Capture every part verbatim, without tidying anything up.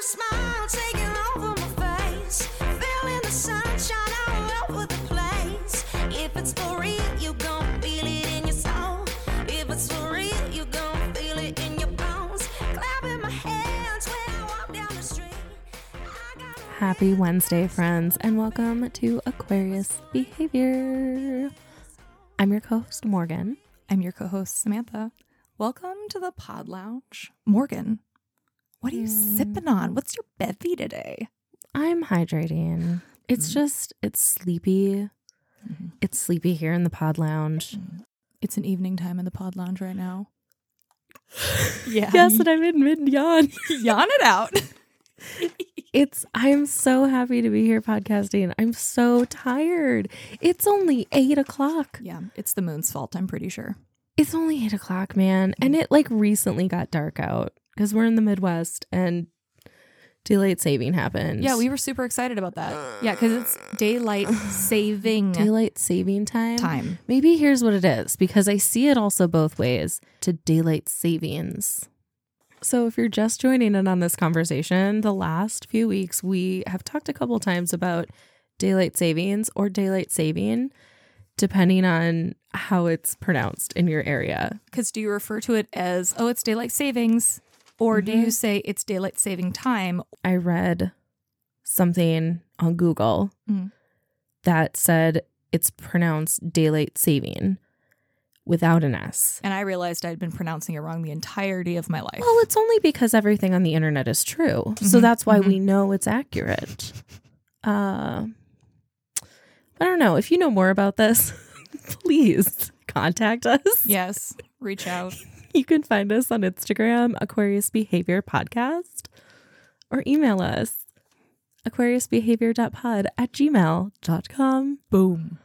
smile taking over my face. Feeling the sunshine all over the place. If it's for real, you gon' feel it in your soul. If it's for real, you gon' feel it in your bones. Clapping my hands when I walk down the street. I got a Happy Wednesday, friends, and welcome to Aquarius Behavior. I'm your co-host, Morgan. I'm your co-host, Samantha. Welcome to the Pod Lounge. Morgan, what are you Mm. sipping on? What's your bevy today? I'm hydrating. It's Mm. just, it's sleepy. Mm-hmm. It's sleepy here in the Pod Lounge. It's an evening time in the Pod Lounge right now. Yeah. Yes, and I'm in mid-yawn. Yawn it out. It's, I'm so happy to be here podcasting. I'm so tired. It's only eight o'clock. Yeah, it's the moon's fault, I'm pretty sure. It's only eight o'clock, man. And it like recently got dark out because we're in the Midwest and daylight saving happened. Yeah, we were super excited about that. Yeah, because it's daylight saving Daylight saving time. time. Maybe here's what it is, because I see it also both ways, to daylight savings. So if you're just joining in on this conversation, the last few weeks we have talked a couple times about daylight savings or daylight saving, depending on how it's pronounced in your area. Because do you refer to it as, oh, it's daylight savings? Or do you say it's daylight saving time? I read something on Google Mm. that said it's pronounced daylight saving without an S. And I realized I'd been pronouncing it wrong the entirety of my life. Well, it's only because everything on the internet is true. So Mhm, that's why mhm. we know it's accurate. Uh, I don't know. If you know more about this, please contact us. Yes, reach out. You can find us on Instagram, Aquarius Behavior Podcast, or email us, aquariusbehavior.pod at gmail dot com. Boom.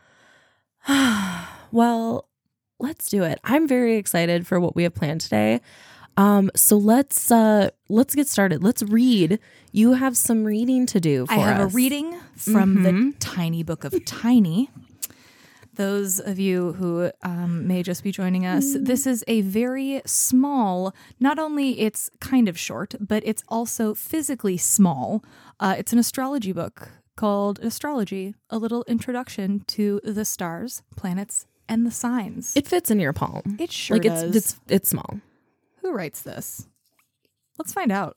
Well, let's do it. I'm very excited for what we have planned today. Um, so let's uh, let's get started. Let's read. You have some reading to do for I have us. a reading from Mhm. the Tiny Book of Tiny. Those of you who um, may just be joining us, this is a very small, not only it's kind of short, but it's also physically small. Uh, it's an astrology book called Astrology, a little introduction to the stars, planets, and the signs. It fits in your palm. It sure like does. it's it's it's small. Who writes this? Let's find out.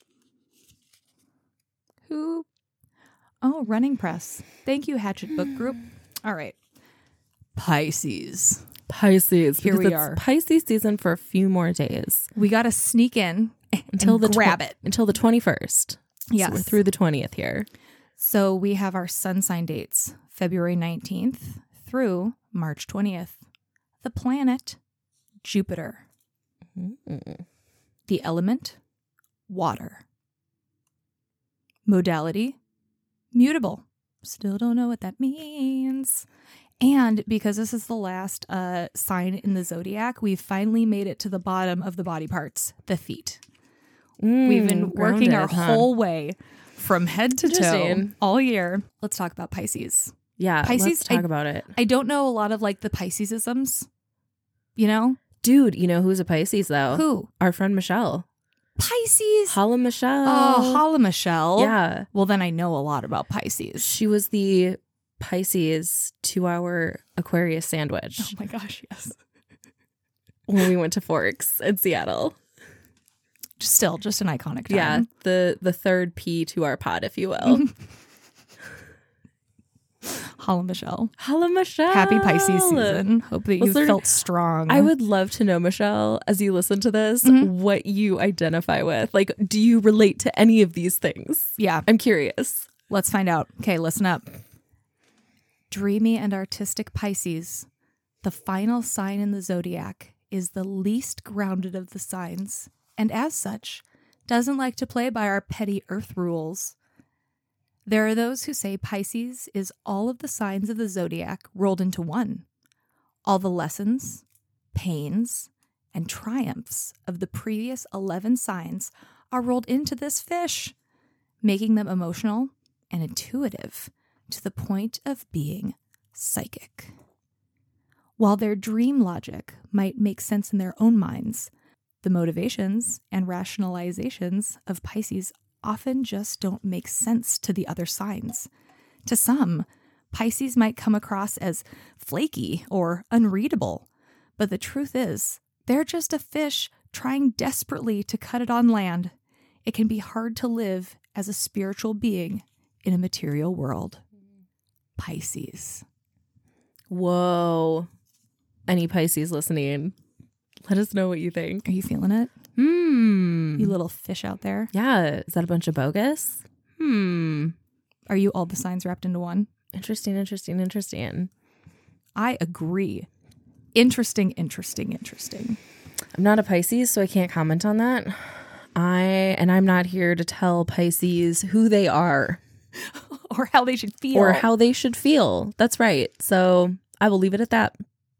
Who? Oh, Running Press. Thank you, Hatchet Book Group. All right. Pisces. Pisces. Here because we it's are. Pisces season for a few more days We got to sneak in until and the tw- grab it. until the twenty-first. Yes. So we're through the twentieth here. So we have our sun sign dates, February nineteenth through March twentieth. The planet, Jupiter. Mm. The element, water. Modality, mutable. Still don't know what that means. And because this is the last uh, sign in the zodiac, we've finally made it to the bottom of the body parts, the feet. Mm, We've been working our grounded, huh? whole way from head to toe Interesting. all year. Let's talk about Pisces. Yeah, Pisces, let's talk I- about it. I don't know a lot of like the Piscesisms, you know? Dude, you know who's a Pisces though? Who? Our friend Michelle. Pisces. Holla Michelle. Oh, Holla Michelle. Yeah. Well, then I know a lot about Pisces. She was the Pisces to our Aquarius sandwich Oh my gosh, yes. when we went to Forks in Seattle. Still, just an iconic time. Yeah, the the third P to our pod, if you will. Holla Michelle. Holla Michelle. Happy Pisces season. Hope that you Was there- felt strong. I would love to know, Michelle, as you listen to this, Mhm. what you identify with. Like, do you relate to any of these things? Yeah, I'm curious. let's find out. Okay, listen up. Dreamy and artistic Pisces, the final sign in the zodiac, is the least grounded of the signs, and as such, doesn't like to play by our petty earth rules. There are those who say Pisces is all of the signs of the zodiac rolled into one. All the lessons, pains, and triumphs of the previous eleven signs are rolled into this fish, making them emotional and intuitive to the point of being psychic. While their dream logic might make sense in their own minds, the motivations and rationalizations of Pisces often just don't make sense to the other signs. To some, Pisces might come across as flaky or unreadable, but the truth is, they're just a fish trying desperately to cut it on land. It can be hard to live as a spiritual being in a material world. Pisces. Whoa. Any Pisces listening, let us know what you think. Are you feeling it? Hmm. You little fish out there. Yeah. Is that a bunch of bogus? Hmm. Are you all the signs wrapped into one? Interesting, interesting, interesting. I agree. Interesting, interesting, interesting. I'm not a Pisces, so I can't comment on that. I and I'm not here to tell Pisces who they are Or how they should feel. or how they should feel. That's right. So I will leave it at that.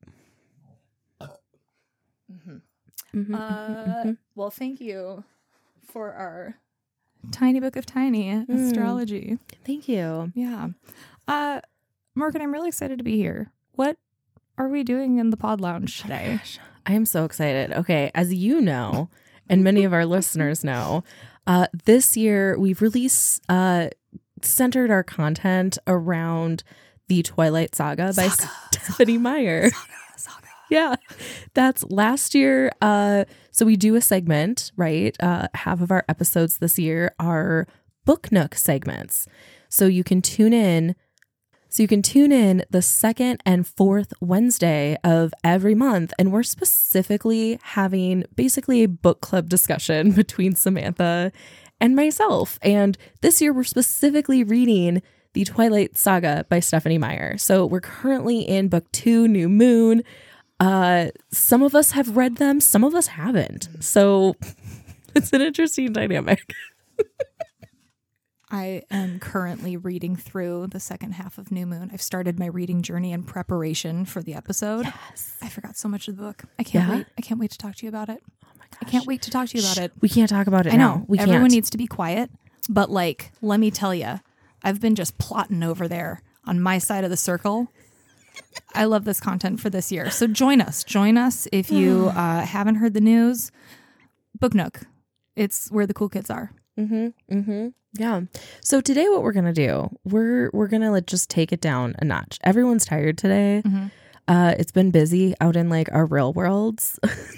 Mm-hmm, Uh, mm-hmm. well, thank you for our tiny book of tiny astrology. Thank you. Yeah. Uh, Morgan, I'm really excited to be here. What are we doing in the pod lounge today? I am so excited. Okay, as you know, and many of our listeners know, uh, this year we've really uh, centered our content around the Twilight Saga by Saga, Stephanie Meyer. Saga, saga. Yeah, that's last year. Uh, so we do a segment, right? Uh, half of our episodes this year are Book Nook segments. So you can tune in. So you can tune in the second and fourth Wednesday of every month. And we're specifically having basically a book club discussion between Samantha and myself. And this year we're specifically reading the Twilight Saga by Stephanie Meyer. So we're currently in book two, New Moon. Uh, some of us have read them, some of us haven't. So it's an interesting dynamic. I am currently reading through the second half of New Moon. I've started my reading journey in preparation for the episode. Yes. I forgot so much of the book. I can't Yeah? wait. I can't wait to talk to you about it. Oh my gosh. I can't wait to talk to you about it. We can't talk about it I now. know. We Everyone can't. needs to be quiet. But like, let me tell you, I've been just plotting over there on my side of the circle. I love this content for this year. So join us. Join us if you uh, haven't heard the news. Book Nook. It's where the cool kids are. Mm-hmm. Mm-hmm. Yeah. So today what we're gonna do, we're we're gonna like just take it down a notch. Everyone's tired today. Mm-hmm. Uh it's been busy out in like our real worlds.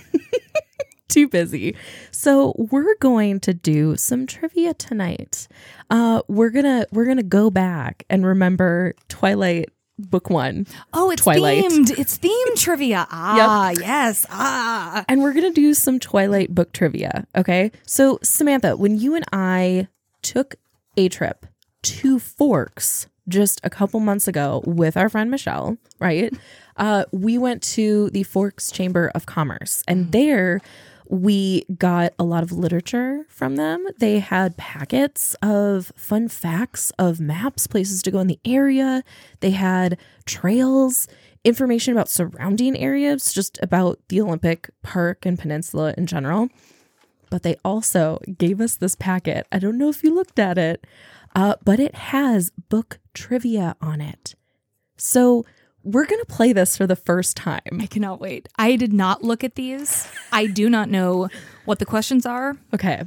Too busy. So we're going to do some trivia tonight. Uh we're gonna we're gonna go back and remember Twilight book one. Oh, it's Twilight. themed. It's themed trivia. Ah, yes. Ah. And we're going to do some Twilight book trivia. Okay. So, Samantha, when you and I took a trip to Forks just a couple months ago with our friend Michelle, right? Uh, we went to the Forks Chamber of Commerce, and there we got a lot of literature from them. They had packets of fun facts of maps, places to go in the area. They had trails, information about surrounding areas, just about the Olympic Park and peninsula in general. But they also gave us this packet. I don't know if you looked at it, uh, but it has book trivia on it. So we're going to play this for the first time. I cannot wait. I did not look at these. I do not know what the questions are. Okay.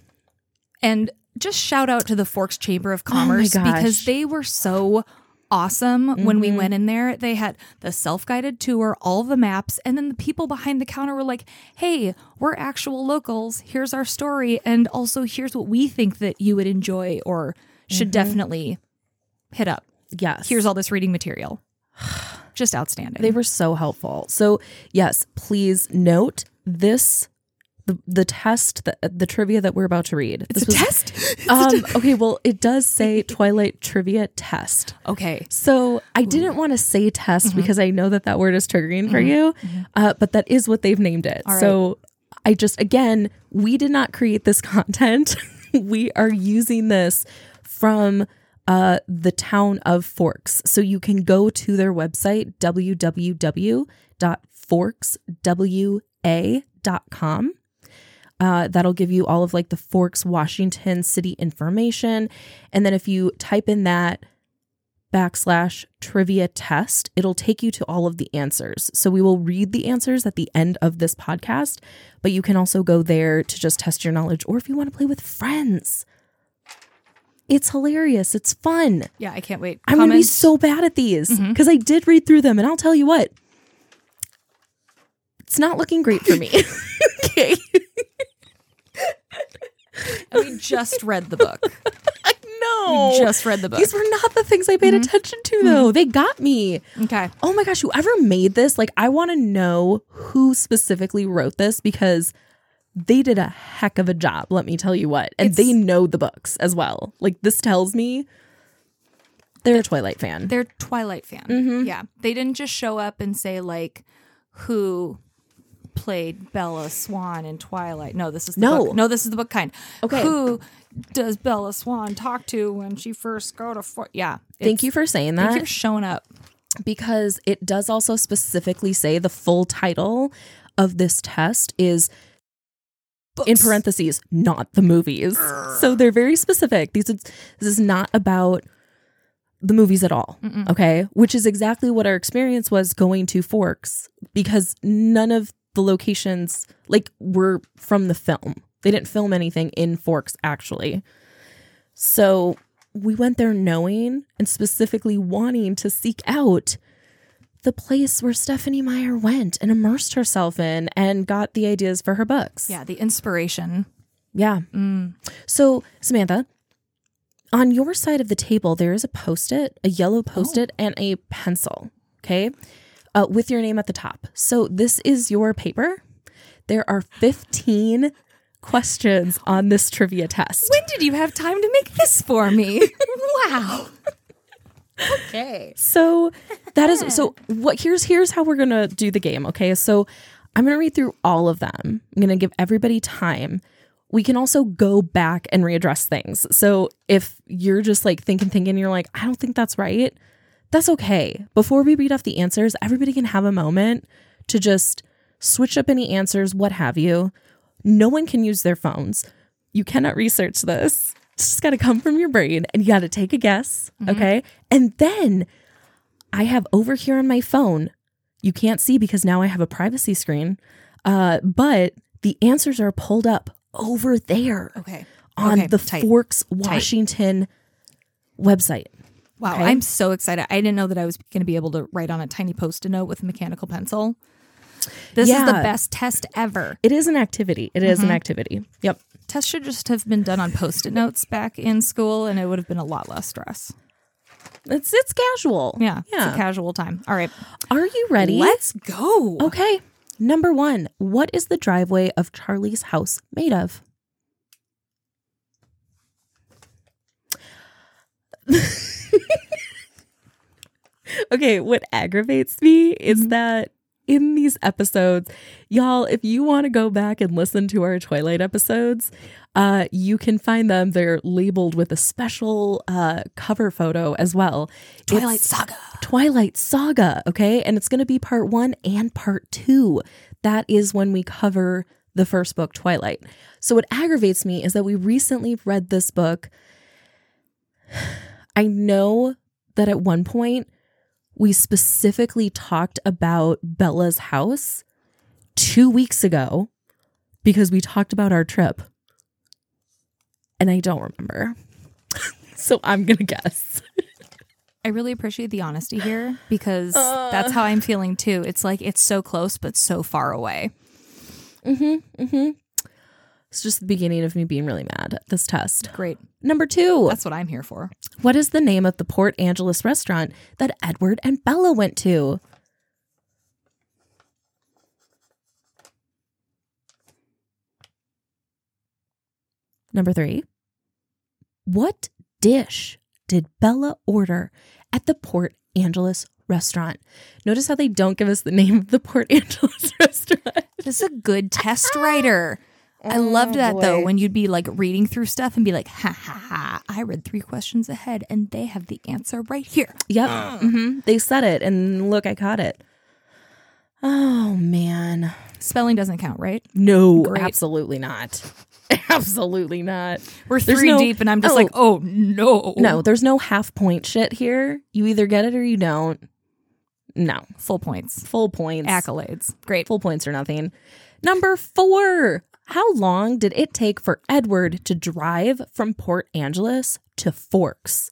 And just shout out to the Forks Chamber of Commerce gosh. because they were so awesome when we went in there. They had the self-guided tour, all the maps, and then the people behind the counter were like, hey, we're actual locals. Here's our story. And also here's what we think that you would enjoy or should definitely hit up. Yes. Here's all this reading material. Just outstanding. They were so helpful. So yes, please note this, the the test, the, the trivia that we're about to read. It's This a was- test? It's Um, a t- okay, well, it does say Twilight Trivia Test. okay. So I didn't want to say test because I know that that word is triggering for you, uh, but that is what they've named it. All right. So I just, again, we did not create this content. We are using this from uh, the town of Forks. So you can go to their website, w w w dot forks w a dot com. Uh, that'll give you all of like the Forks, Washington city information. And then if you type in that backslash trivia test, it'll take you to all of the answers. So we will read the answers at the end of this podcast, but you can also go there to just test your knowledge. Or if you want to play with friends, It's hilarious. It's fun. Yeah, I can't wait. I'm going to be Comment. so bad at these Mm-hmm. because I did read through them, and I'll tell you what, it's not looking great for me. Okay. And we just read the book. No. We just read the book. These were not the things I paid attention to, though. They got me. Okay. Oh my gosh, whoever made this, like, I want to know who specifically wrote this because they did a heck of a job, let me tell you what. And It's- they know the books as well. Like, this tells me they're a Twilight fan. They're Twilight fan. Mm-hmm. Yeah. They didn't just show up and say, like, who played Bella Swan in Twilight. No, this is the No. book. No, this is the book kind. Okay. Who does Bella Swan talk to when she first go to Fort? Yeah. Thank you for saying Thank you that for showing up. because it does also specifically say the full title of this test is in parentheses, not the movies. So they're very specific. These is, this is not about the movies at all. Mm-mm. Okay. Which is exactly what our experience was going to Forks because none of the locations like were from the film. They didn't film anything in Forks actually. So we went there knowing and specifically wanting to seek out the place where Stephenie Meyer went and immersed herself in and got the ideas for her books. Yeah, the inspiration. Yeah. Mm. So, Samantha, on your side of the table, there is a Post-it, a yellow Post-it, and a pencil, okay, uh, with your name at the top. So this is your paper. There are fifteen questions on this trivia test. When did you have time to make this for me? Wow. Okay. So that is so what here's here's how we're gonna do the game, okay? So I'm gonna read through all of them. I'm gonna give everybody time. We can also go back and readdress things. So if you're just like thinking, thinking, you're like, I don't think that's right, that's okay. Before we read off the answers, everybody can have a moment to just switch up any answers, what have you. No one can use their phones. You cannot research this. It's just got to come from your brain and you got to take a guess. Mm-hmm. Okay. And then I have over here on my phone, you can't see because now I have a privacy screen, uh, but the answers are pulled up over there. Okay. On Okay, the tight. Forks, Washington website. Wow, Okay. I'm so excited. I didn't know that I was going to be able to write on a tiny Post-it note with a mechanical pencil. This is the Yeah. best test ever. It is an activity. It is an activity. Yep. Tests should just have been done on Post-it notes back in school, and it would have been a lot less stress. It's it's casual. Yeah, Yeah. it's a casual time. All right, Are you ready? let's go. Okay. Number one, what is the driveway of Charlie's house made of? Okay, what aggravates me is Mm-hmm. that in these episodes, y'all, if you want to go back and listen to our Twilight episodes, uh, you can find them. They're labeled with a special uh, cover photo as well. Twilight It's Saga. Twilight Saga, okay? And it's going to be part one and part two. That is when we cover the first book, Twilight. So what aggravates me is that we recently read this book. I know that at one point we specifically talked about Bella's house two weeks ago because we talked about our trip. And I don't remember. So I'm going to guess. I really appreciate the honesty here because that's how I'm feeling too. It's like it's so close but so far away. Mm-hmm. Mm-hmm. It's just the beginning of me being really mad at this test. Great. Number two. That's what I'm here for. What is the name of the Port Angeles restaurant that Edward and Bella went to? Number three. What dish did Bella order at the Port Angeles restaurant? Notice how they don't give us the name of the Port Angeles restaurant. This is a good test writer. I loved that though, when you'd be like reading through stuff and be like, ha ha ha, I read three questions ahead and they have the answer right here. Yep. Mm-hmm. They said it and look, I caught it. Oh, man. Spelling doesn't count, right? No, Great. absolutely not. Absolutely not. We're There's three no- deep and I'm just oh. like, oh no. No, there's no half point shit here. You either get it or you don't. No. Full points. Full points. Accolades. Great. Full points or nothing. Number four. How long did it take for Edward to drive from Port Angeles to Forks.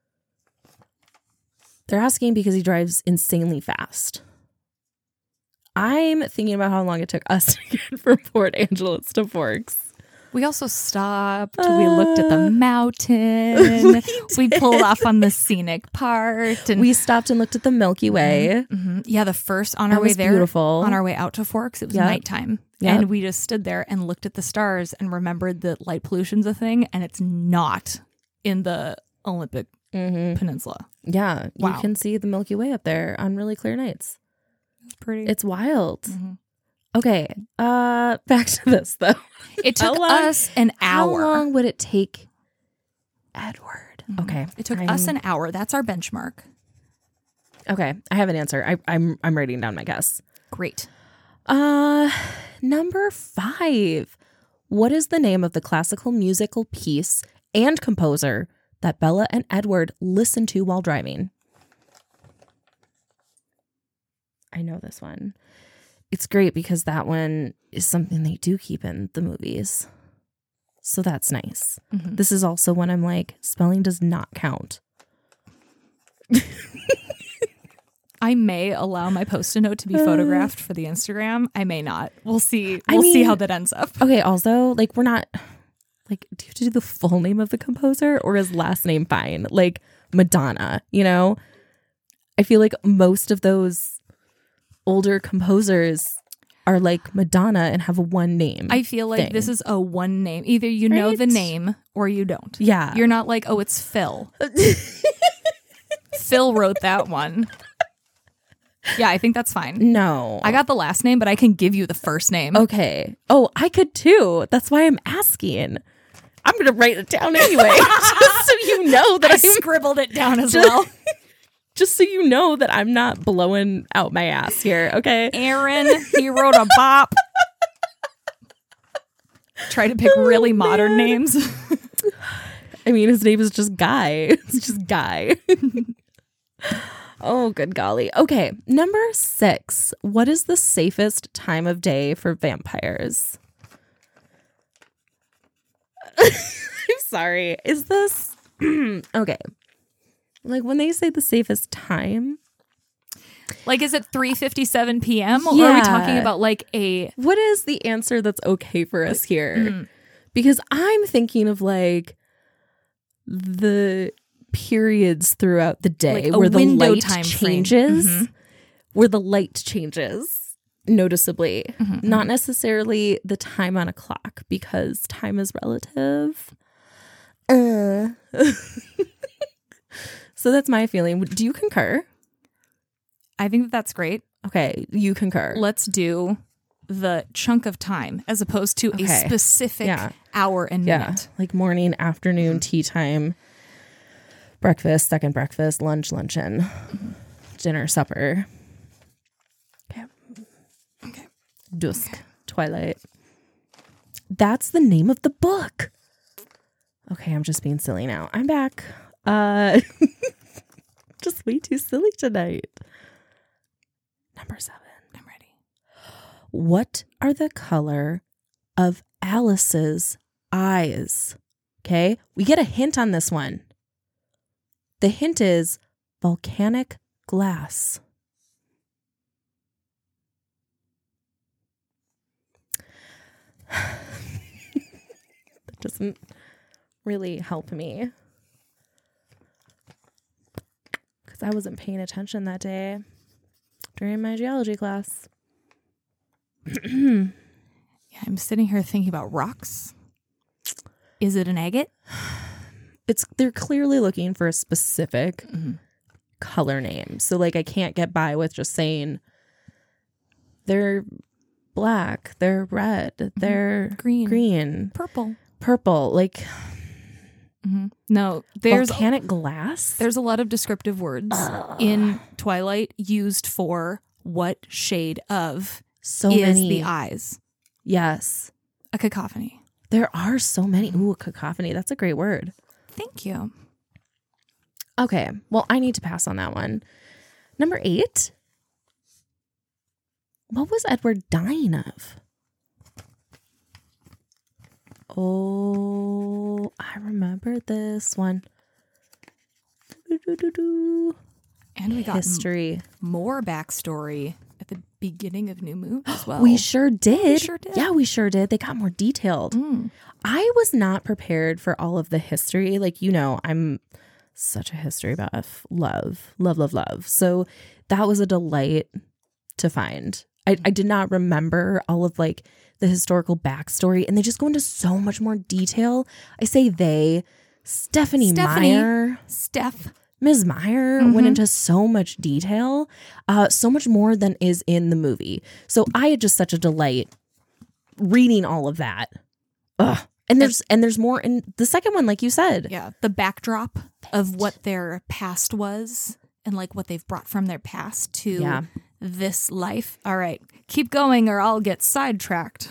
They're asking because he drives insanely fast. I'm thinking about how long it took us to get from Port Angeles to Forks. We also stopped. Uh, we looked at the mountain. We, we pulled off on the scenic part. And we stopped and looked at the Milky Way. Mm-hmm, mm-hmm. Yeah, the first on that our way was there, beautiful. on our way out to Forks, it was yep. nighttime. Yep. And we just stood there and looked at the stars and remembered that light pollution's a thing, and it's not in the Olympic mm-hmm. Peninsula. Yeah, wow. You can see the Milky Way up there on really clear nights. It's pretty. It's wild. Mm-hmm. Okay, uh, back to this though. It took long, us an hour. How long would it take Edward? Mm-hmm. Okay, it took I'm, us an hour. That's our benchmark. Okay, I have an answer. I, I'm I'm writing down my guess. Great. Uh, number five. What is the name of the classical musical piece and composer that Bella and Edward listen to while driving? I know this one. It's great because that one is something they do keep in the movies. So that's nice. Mm-hmm. This is also when I'm like, spelling does not count. I may allow my Post-it note to be photographed for the Instagram. I may not. We'll see. I We'll mean, see how that ends up. Okay, also, like, we're not, like, do you have to do the full name of the composer or is last name fine? Like, Madonna, you know? I feel like most of those older composers are like Madonna and have a one name. I feel like thing. this is a one name. Either you know right? the name or you don't. Yeah. You're not like, oh, it's Phil. Phil wrote that one. Yeah, I think that's fine. No. I got the last name, but I can give you the first name. Okay. Oh, I could too. That's why I'm asking. I'm going to write it down anyway. Just so you know that I I'm, scribbled it down as just, well. Just so you know that I'm not blowing out my ass here, okay? Aaron, he wrote a bop. Try to pick oh, really man. modern names. I mean, his name is just Guy. It's just Guy. Oh, good golly. Okay, number six. What is the safest time of day for vampires? I'm sorry. Is this... okay. Like, when they say the safest time... Like, is it three fifty-seven p.m.? Yeah. Or are we talking about, like, a... What is the answer that's okay for us here? Mm. Because I'm thinking of, like, the... periods throughout the day like where the light time changes mm-hmm. where the light changes noticeably, mm-hmm. not necessarily the time on a clock because time is relative. Uh. So that's my feeling. Do you concur? I think that that's great. Okay, you concur. Let's do the chunk of time as opposed to okay. a specific yeah. hour and yeah. minute. Like morning, afternoon, tea time, breakfast, second breakfast, lunch, luncheon, mm-hmm. dinner, supper. Okay. Okay. Dusk, okay. twilight. That's the name of the book. Okay, I'm just being silly now. I'm back. Uh, just way too silly tonight. Number seven. I'm ready. What are the color of Alice's eyes? Okay, we get a hint on this one. The hint is volcanic glass. That doesn't really help me because I wasn't paying attention that day during my geology class. Yeah, I'm sitting here thinking about rocks. Is it an agate? It's they're clearly looking for a specific mm-hmm. color name. So like I can't get by with just saying they're black, they're red, mm-hmm. they're green, green, purple, purple. Like mm-hmm. no, there's volcanic glass. There's a lot of descriptive words Ugh. in Twilight used for what shade of so is many. the eyes. Yes, a cacophony. There are so many. Ooh, a cacophony. That's a great word. Thank you. Okay. Well, I need to pass on that one. Number eight. What was Edward dying of? Oh, I remember this one. Do-do-do-do. And we got History. m- more backstory at the beginning of New Moon as well. We sure did. We sure did. Yeah, we sure did. They got more detailed. Mm. I was not prepared for all of the history. Like, you know, I'm such a history buff. Love, love, love, love. So that was a delight to find. I, I did not remember all of like the historical backstory, and they just go into so much more detail. I say they, Stephanie, Stephanie. Meyer, Steph. Miz Meyer Mhm. went into so much detail, uh, so much more than is in the movie. So I had just such a delight reading all of that. Ugh. And there's and there's more in the second one, like you said. Yeah, the backdrop of what their past was and like what they've brought from their past to Yeah. this life. All right, keep going or I'll get sidetracked.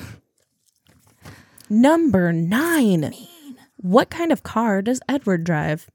Number nine. What kind of car does Edward drive?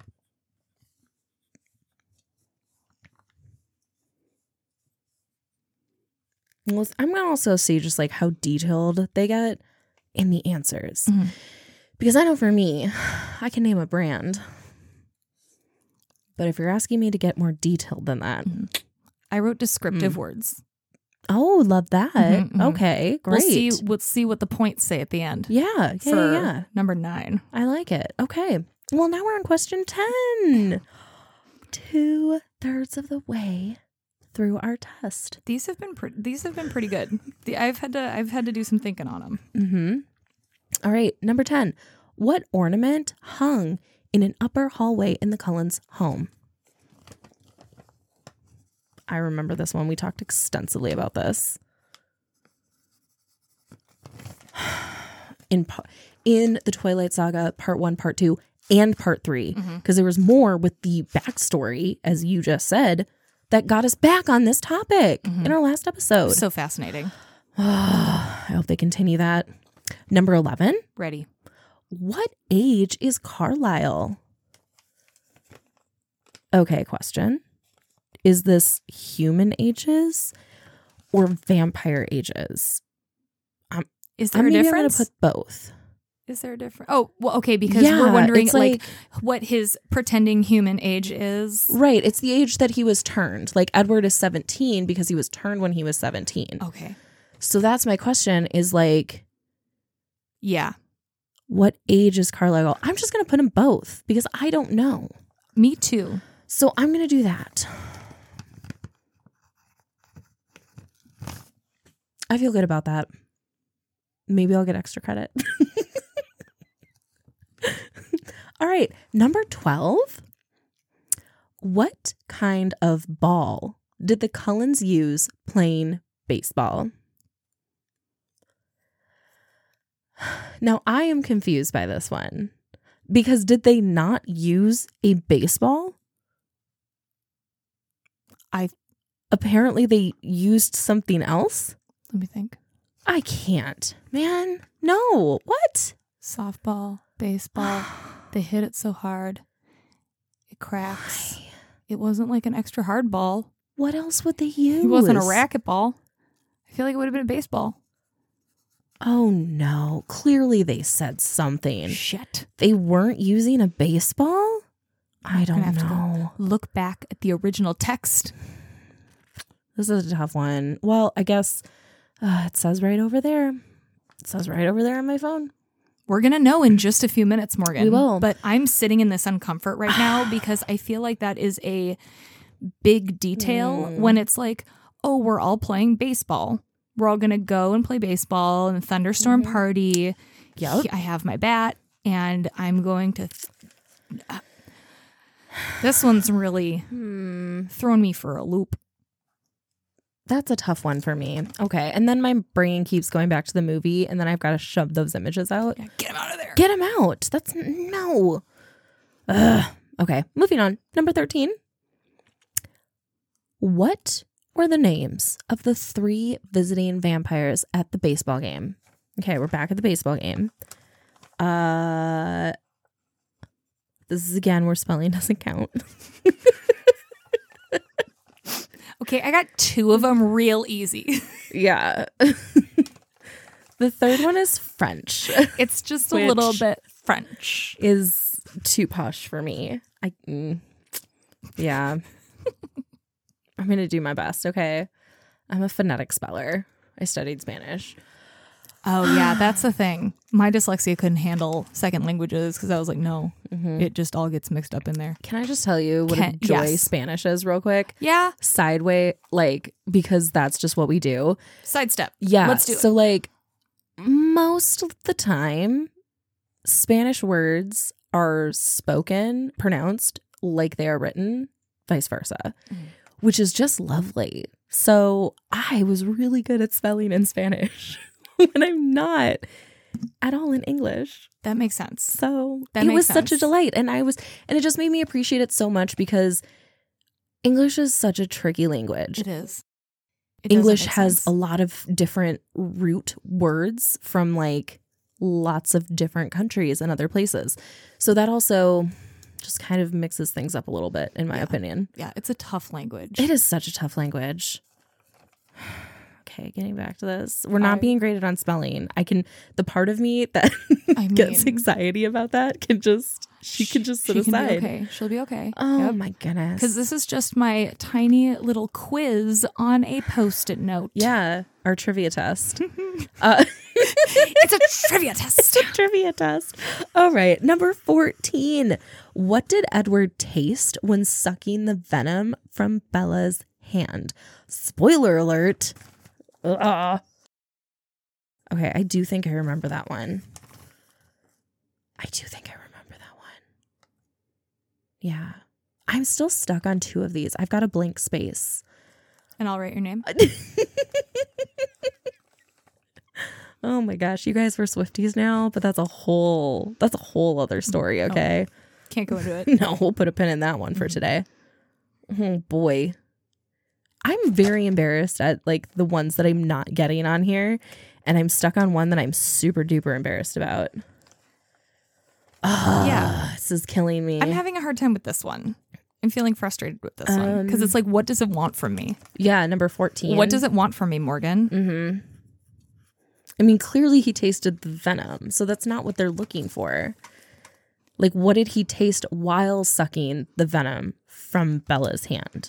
Well, I'm going to also see just like how detailed they get in the answers. Mhm. Because I know for me, I can name a brand. But if you're asking me to get more detailed than that, I wrote descriptive Mm. words. oh, love that. Mhm, mhm. Okay, great. We'll see. We'll see what the points say at the end. yeah, yeah, for yeah, yeah. number nine. I like it. Okay. Well, now we're on question ten. Two thirds of the way through our test. These have been pretty. These have been pretty good. The, I've had to. I've had to do some thinking on them. Mm-hmm. All right. Number ten. What ornament hung in an upper hallway in the Cullens' home? I remember this one. We talked extensively about this. In pa- in the Twilight Saga, part one, part two, and part three, because there was more with the backstory, as you just said, that got us back on this topic in our last episode. So fascinating. I hope they continue that. Number eleven. Ready. What age is Carlisle? Okay, question. Is this human ages or vampire ages? Is there I'm a maybe difference? I'm gonna put both. Is there a difference? Oh, well, okay, because Yeah, we're wondering it's like, like- what his pretending human age is. Right, it's the age that he was turned. Like Edward is seventeen because he was turned when he was seventeen. Okay. So that's my question is like, Yeah. what age is Carlisle? I'm just gonna put them both because I don't know. Me too. So I'm gonna do that. I feel good about that. Maybe I'll get extra credit. All right. Number twelve. What kind of ball did the Cullens use playing baseball? Now, I am confused by this one because did they not use a baseball? I Apparently they used something else. let me think. I can't, man. No. What? Softball, baseball. They hit it so hard, it cracks. Why? It wasn't like an extra hard ball. What else would they use? It wasn't a racquetball. I feel like it would have been a baseball. Oh no. Clearly they said something. Shit. They weren't using a baseball? I Gonna don't have to go know. Look back at the original text. This is a tough one. Well, I guess uh, it says right over there. It says right over there on my phone. We're going to know in just a few minutes, Morgan. We will. But I'm sitting in this uncomfort right now because I feel like that is a big detail Mm. when it's like, oh, we're all playing baseball. We're all going to go and play baseball in the thunderstorm Mm-hmm. party. Yep. I have my bat and I'm going to... Th- uh, this one's really Hmm. thrown me for a loop. That's a tough one for me. Okay. And then my brain keeps going back to the movie, and then I've got to shove those images out. Yeah, get him out of there. Get them out. That's no. Ugh. Okay. Moving on. Number thirteen. What were the names of the three visiting vampires at the baseball game? Okay. We're back at the baseball game. Uh, this is again where spelling doesn't count. Okay, I got two of them real easy. Yeah. The third one is French It's just a Which- little bit French. is too posh for me. I mm, yeah. I'm gonna do my best. Okay, I'm a phonetic speller. I studied Spanish. Oh, yeah, that's the thing. My dyslexia couldn't handle second languages because I was like, no, it just all gets mixed up in there. Can I just tell you what Can- a joy yes. Spanish is, real quick? Yeah. Sideway, like because that's just what we do. Sidestep. Yeah. Let's do so it. like most of the time, Spanish words are spoken, pronounced like they are written, vice versa, which is just lovely. So I was really good at spelling in Spanish when I'm not at all in English. That makes sense. So That it makes was such a sense. delight. And I was, and it just made me appreciate it so much because English is such a tricky language. It is. It doesn't English make has sense. a lot of different root words from like lots of different countries and other places. So that also just kind of mixes things up a little bit, in my opinion. Yeah, it's a tough language. It is such a tough language. Okay, getting back to this. We're not I- being graded on spelling. I can, the part of me that I gets mean- anxiety about that can just, she can just sit she can aside. be okay. She'll be okay. Oh my goodness. Because this is just my tiny little quiz on a post-it note. Yeah, our trivia test. uh, It's a trivia test. trivia test. All right, number fourteen. What did Edward taste when sucking the venom from Bella's hand? Spoiler alert. Ugh. Okay, I do think I remember that one. I do think I remember that one. Yeah. I'm still stuck on two of these. I've got a blank space. And I'll write your name. Oh my gosh, you guys were Swifties now, but that's a whole that's a whole other story, okay? Can't go into it. No, we'll put a pin in that one for today. Oh boy. I'm very embarrassed at like the ones that I'm not getting on here, and I'm stuck on one that I'm super duper embarrassed about. Ah, Yeah. this is killing me. I'm having a hard time with this one. I'm feeling frustrated with this one because Um, it's like, what does it want from me? yeah, number fourteen. What does it want from me, Morgan? Mm-hmm. I mean, clearly he tasted the venom, so that's not what they're looking for. Like, what did he taste while sucking the venom from Bella's hand?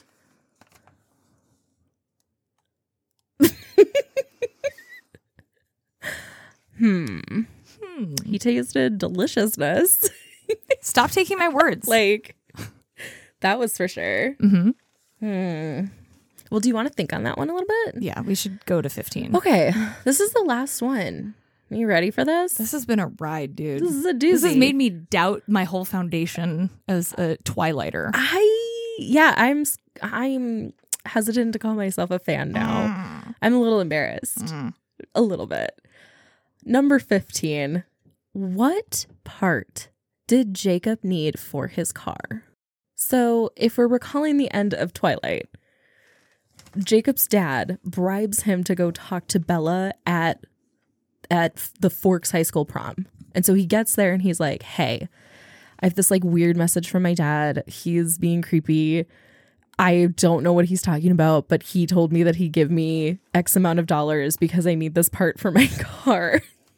hmm. Hmm. He tasted deliciousness. Stop taking my words. Like, that was for sure. hmm Hmm. Well, do you want to think on that one a little bit? Yeah, we should go to fifteen. Okay, this is the last one. Are you ready for this? This has been a ride, dude. This is a doozy. This has made me doubt my whole foundation as a Twilighter. I yeah, I'm s- I'm hesitant to call myself a fan now. I'm a little embarrassed. A little bit. Number fifteen. What part did Jacob need for his car? So, if we're recalling the end of Twilight, Jacob's dad bribes him to go talk to Bella at at the Forks High School prom. And so he gets there and he's like, "Hey, I have this like weird message from my dad. He's being creepy. I don't know what he's talking about, but he told me that he'd give me X amount of dollars because I need this part for my car."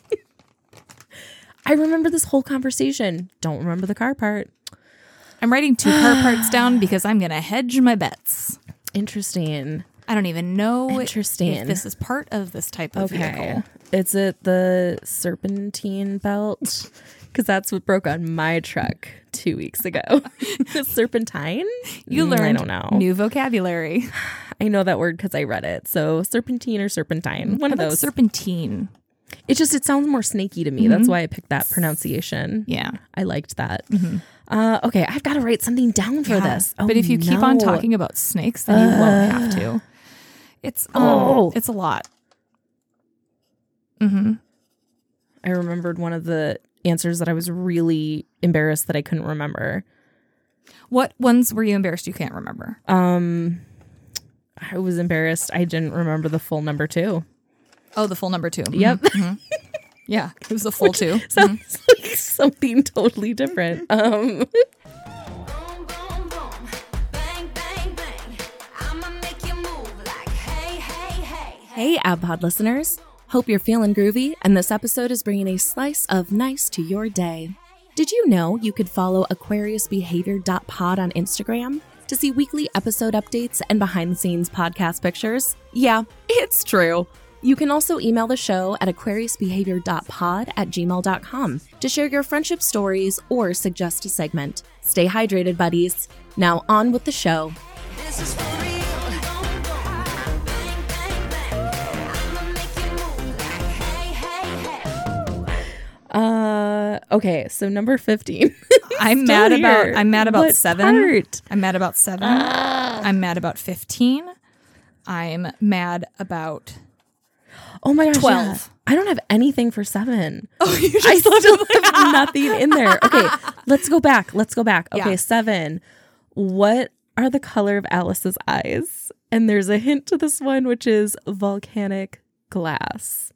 I remember this whole conversation. Don't remember the car part. I'm writing two car parts down because I'm going to hedge my bets. Interesting. I don't even know Interesting. if this is part of this type of Okay. vehicle. Is it the serpentine belt? Because that's what broke on my truck two weeks ago. Serpentine? You Mm, learned I don't know. new vocabulary. I know that word because I read it. So serpentine or serpentine. One How of about those. serpentine. It just, it sounds more snaky to me. That's why I picked that pronunciation. Yeah. I liked that. Uh, okay, I've got to write something down for Yeah. this. Oh, but if you keep on no. talking about snakes, then you won't have to. It's um, Oh. it's a lot. Mm-hmm. I remembered one of the answers that I was really embarrassed that I couldn't remember. What ones were you embarrassed you can't remember? Um, I was embarrassed. I didn't remember the full number two. Oh, the full number two. Yep. Mhm. Yeah, it was the full two. Sounds like something totally different. Um, Boom, boom, boom. Bang, bang, bang. I'ma make you move like hey, hey, hey, hey. Hey, AbPod listeners. Hope you're feeling groovy, and this episode is bringing a slice of nice to your day. Did you know you could follow aquarius behavior dot pod on Instagram to see weekly episode updates and behind-the-scenes podcast pictures? Yeah, it's true. You can also email the show at aquarius behavior dot pod at gmail dot com to share your friendship stories or suggest a segment. Stay hydrated, buddies. Now on with the show. This is for real. Bang, bang, bang. I'ma make you move like hey, hey, hey. Uh, okay, so number fifteen. I'm Still mad here. about I'm mad about What seven. part? I'm mad about seven. I'm mad about fifteen. I'm mad about Oh my gosh, twelve. yeah. I don't have anything for seven. Oh, you I still have nothing in there. Okay, let's go back. Let's go back. Okay, Yeah. seven. What are the color of Alice's eyes? And there's a hint to this one, which is volcanic glass.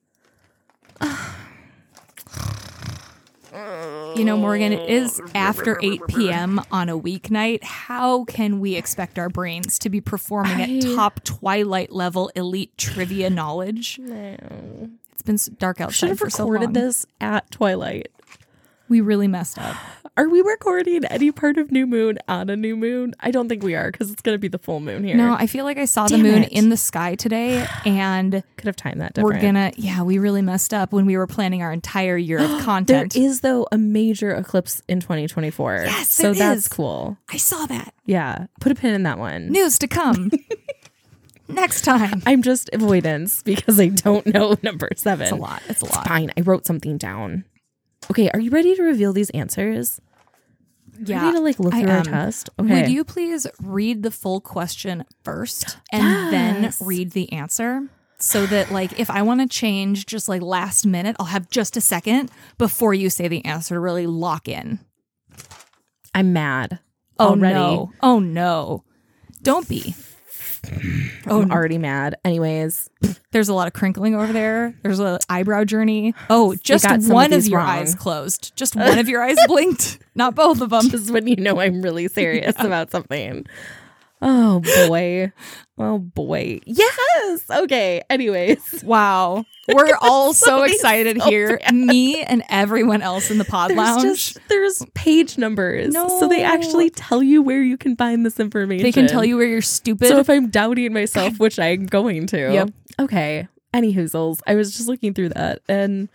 You know, Morgan, it is after eight p.m. on a weeknight. How can we expect our brains to be performing I- at top Twilight level elite trivia knowledge? No. It's been s- dark Should outside have for so recorded long. this at Twilight. We really messed up. Are we recording any part of New Moon on a new moon? I don't think we are, because it's going to be the full moon here. No, I feel like I saw Damn the moon it. in the sky today, and Could have timed that different. we're gonna, yeah, we really messed up when we were planning our entire year of content. There is, though, a major eclipse in twenty twenty-four. Yes, so there that's is. cool. I saw that. Yeah, put a pin in that one. News to come next time. I'm just avoidance because I don't know number seven. It's a lot. It's a lot. Fine, I wrote something down. Okay, are you ready to reveal these answers? Yeah, ready to like look I through our am. test? Okay. Would you please read the full question first and Yes. then read the answer? So that, like, if I want to change just like last minute, I'll have just a second before you say the answer to really lock in. I'm mad. Oh, already. no. Oh, no. Don't be. Oh, I'm already mad. Anyways, there's a lot of crinkling over there. There's a eyebrow journey. Oh, just got some of one of, these your wrong. eyes closed. Just one of your eyes blinked. Not both of them. this is when you know I'm really serious about something. Oh boy. Oh boy. Yes. Okay. Anyways. Wow. We're all so Somebody's excited so here. Me and everyone else in the pod There's lounge. just there's page numbers. So they No. actually tell you where you can find this information. They can tell you where you're stupid. So if I'm doubting myself, which I'm going to. Yep. Okay. Any hoozles. I was just looking through that and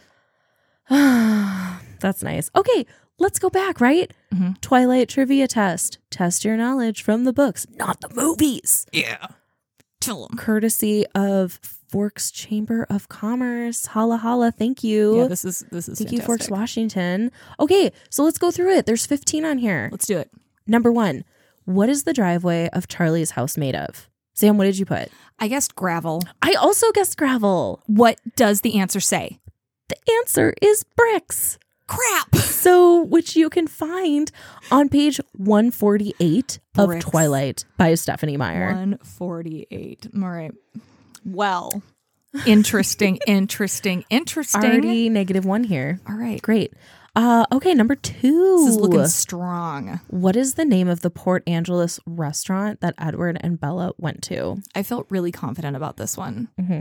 that's nice. Okay, let's go back, right? Mm-hmm. Twilight trivia test. Test your knowledge from the books, not the movies. yeah. Tell 'em. Courtesy of Forks Chamber of Commerce. Holla holla. Thank you. Yeah, this is this is Thank you, fantastic. Forks, Washington. Okay, so let's go through it. There's fifteen on here. Let's do it. Number one, what is the driveway of Charlie's house made of? Sam, what did you put? I guessed gravel. I also guessed gravel. What does the answer say? The answer is bricks. Crap. So, which you can find on page one forty-eight of Bricks. Twilight by Stephanie Meyer. one forty-eight. All right. Well, interesting, interesting, interesting. Already negative one here. All right. Great. Uh, okay, number two. This is looking strong. What is the name of the Port Angeles restaurant that Edward and Bella went to? I felt really confident about this one. Mm-hmm.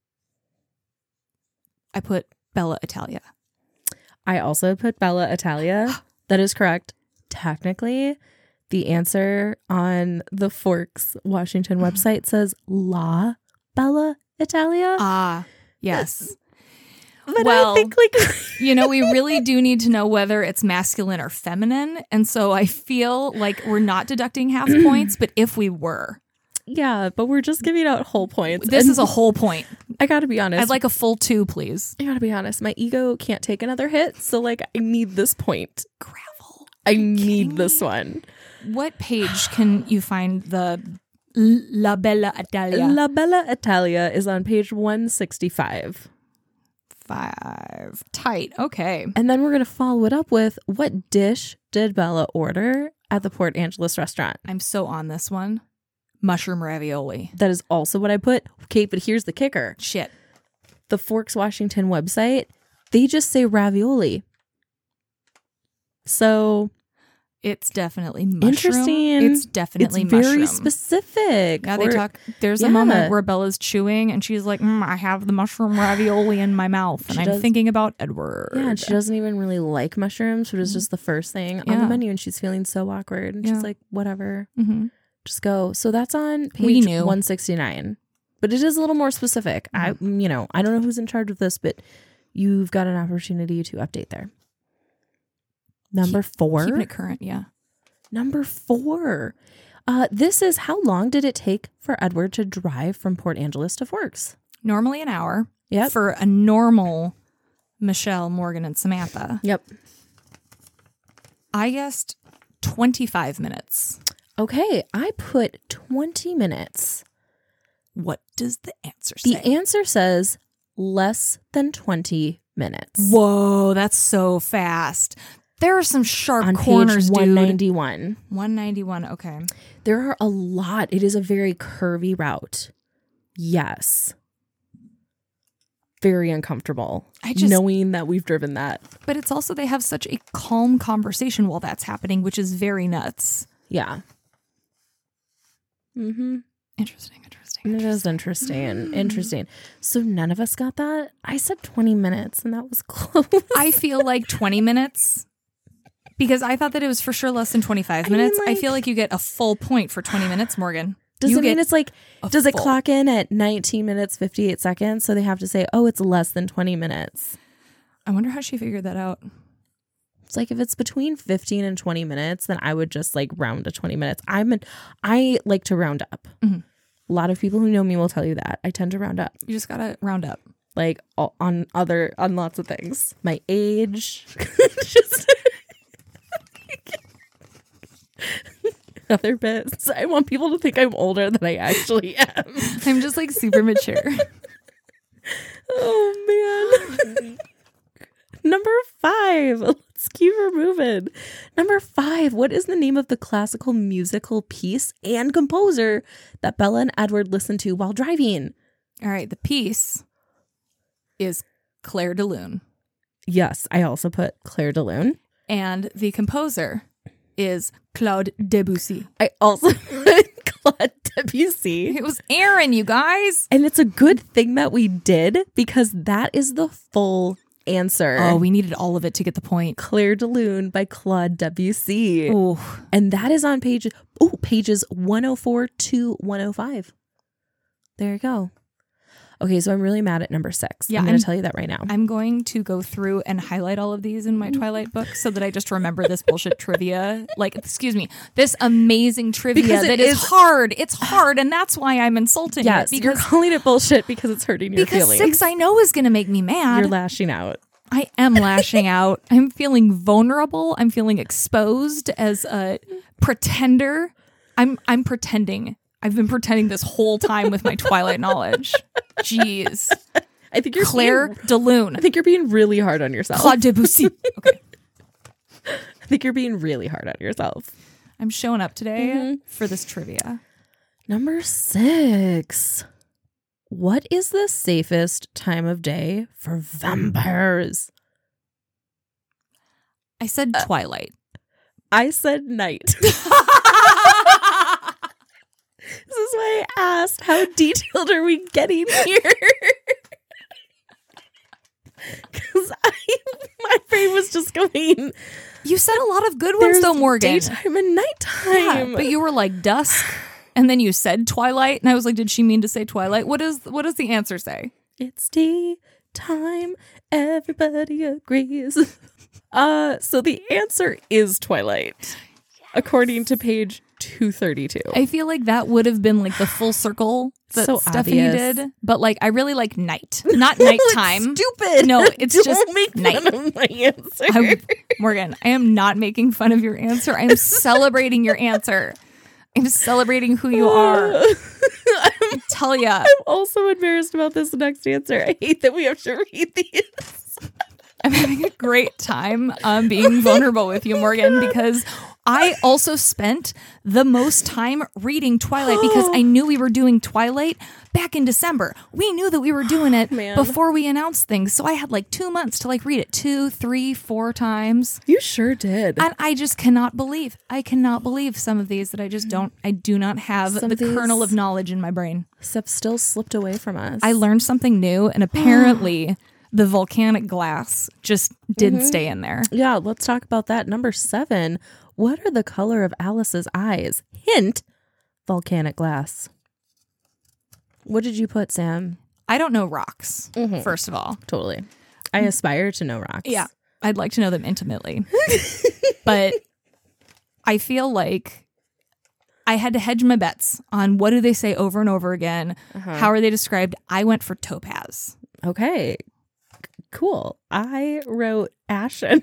I put Bella Italia. I also put Bella Italia. That is correct. Technically, the answer on the Forks Washington website says La Bella Italia. Ah, yes. but well, I think like You know, we really do need to know whether it's masculine or feminine. And so I feel like we're not deducting half points, but if we were, yeah, but we're just giving out whole points. this And is a whole point. I gotta be honest. I'd like a full two, please. I gotta be honest. My ego can't take another hit, so like I need this point. Gravel. I need this one. What page can you find the L- La Bella Italia? La Bella Italia is on page one sixty-five. Five. Tight. Okay. And then we're going to follow it up with, what dish did Bella order at the Port Angeles restaurant? I'm so on this one. Mushroom ravioli. That is also what I put. Okay, but here's the kicker. Shit. The Forks Washington website, they just say ravioli. So It's definitely mushroom. Interesting. It's definitely it's mushroom. very specific. Yeah, they for- talk. There's yeah. a moment where Bella's chewing and she's like, mm, I have the mushroom ravioli in my mouth and She I'm does- thinking about Edward. Yeah, and she doesn't even really like mushrooms, but it's just the first thing on Yeah. the menu, and she's feeling so awkward. And Yeah. she's like, whatever, Mm-hmm. just go. So that's on We page knew. one sixty-nine. But it is a little more specific. I, you know, I don't know who's in charge of this, but you've got an opportunity to update there. Number four. Keeping it current, yeah. Number four. Uh, this is how long did it take for Edward to drive from Port Angeles to Forks? Normally an hour. Yep. For a normal Michelle, Morgan, and Samantha. Yep. I guessed twenty-five minutes. Okay, I put twenty minutes. What does the answer say? The answer says less than twenty minutes. Whoa, that's so fast. There are some sharp On corners, page one dude. ninety-one. one ninety-one, okay. There are a lot. It is a very curvy route. Yes. Very uncomfortable. I just- knowing that we've driven that. But it's also they have such a calm conversation while that's happening, which is very nuts. Yeah. Mm-hmm. Interesting, interesting. It is interesting. Interesting. So none of us got that? I said twenty minutes and that was close. I feel like twenty minutes because I thought that it was for sure less than twenty-five I mean, minutes. I like- feel like you get a full point for twenty minutes, Morgan. Does You it mean get it's like, a does it full- clock in at nineteen minutes, fifty-eight seconds? So they have to say, oh, it's less than twenty minutes. I wonder how she figured that out. It's like if it's between fifteen and twenty minutes, then I would just like round to twenty minutes. I'm an, I like to round up. Mhm. A lot of people who know me will tell you that. I tend to round up. You just gotta round up. Like all, on other, on lots of things. My age. just other bits. I want people to think I'm older than I actually am. I'm just like super mature. Oh man. Number five. Let's keep her moving. Number five. What is the name of the classical musical piece and composer that Bella and Edward listened to while driving? All right, the piece is Claire de Lune. Yes, I also put Claire de Lune. And the composer is Claude Debussy. I also put Claude Debussy. It was Aaron, you guys. And it's a good thing that we did because that is the full answer. Oh, we needed all of it to get the point. Claire de Lune by Claude Debussy. Oh, And that is on page oh pages one oh four to one oh five. There you go. Okay, so I'm really mad at number six. Yeah, I'm going I'm- to tell you that right now. I'm going to go through and highlight all of these in my Twilight book so that I just remember this bullshit trivia. Like, excuse me, this amazing trivia Because it that is, is- hard. It's hard, and that's why I'm insulting Yes, it. you're Because, calling it bullshit because it's hurting your because feelings. six I know is going to make me mad. You're lashing out. I am lashing out. I'm feeling vulnerable. I'm feeling exposed as a pretender. I'm I'm pretending. I've been pretending this whole time with my Twilight knowledge. Jeez. I think you're Claire being, de Lune. I think you're being really hard on yourself. Claude Debussy. Okay. I think you're being really hard on yourself. I'm showing up today Mm-hmm. for this trivia. Number six. What is the safest time of day for vampires? I said Uh, Twilight. I said night. This is why I asked, how detailed are we getting here? Because my brain was just going, You said a lot of good ones there's though, Morgan. daytime and Yeah, nighttime. but you were like dusk, and then you said Twilight, and I was like, did she mean to say Twilight? What is what does the answer say? It's tea time. Everybody agrees. Uh, so the answer is Twilight, according to page two thirty-two. I feel like that would have been like the full circle that So Stephanie obvious. did, but like I really like night, not nighttime. Stupid. No, it's Don't just make night. fun of my answer. I, Morgan, I am not making fun of your answer. I am celebrating your answer. I'm celebrating who you are. I tell ya. I'm also embarrassed about this next answer. I hate that we have to read these. I'm having a great time um, being vulnerable with you, Morgan, because I also spent the most time reading Twilight because I knew we were doing Twilight back in December. We knew that we were doing it Man. before we announced things. So I had like two months to like read it two, three, four times. You sure did. And I just cannot believe, I cannot believe some of these that I just don't, I do not have Some the of these- kernel of knowledge in my brain. Except still slipped away from us. I learned something new and apparently the volcanic glass just didn't stay in there. Yeah, let's talk about that. Number seven. What are the color of Alice's eyes? Hint, volcanic glass. What did you put, Sam? I don't know rocks, first of all. Totally. I aspire to know rocks. Yeah, I'd like to know them intimately. But I feel like I had to hedge my bets on what do they say over and over again? How are they described? I went for topaz. Okay. Cool. I wrote ashen.